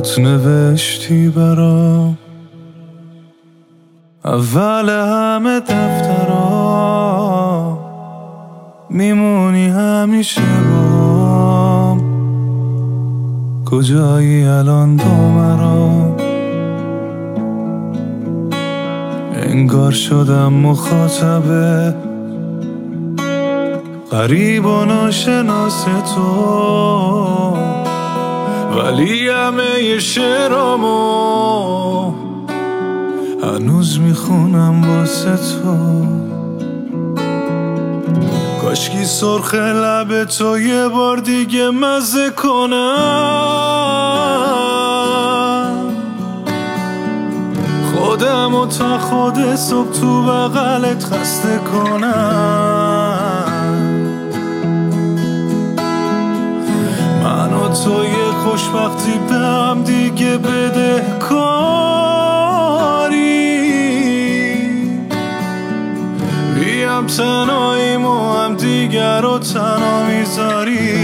نوشتی برام اول همه دفترام، میمونی همیشه بام. کجایی الان دو مرام؟ انگار شدم مخاطبه غریب و ناشناس تو، ولی همه شعرامو هنوز میخونم واسه تو. کاشکی سرخ لب تو یه بار دیگه مزه کنم، خودم و تا خود صبح تو بغلت خسته کنم. من و تو یه خوشبختی به هم دیگه بده کاری، بیم تنهاییم و هم دیگر رو تنها میذاری.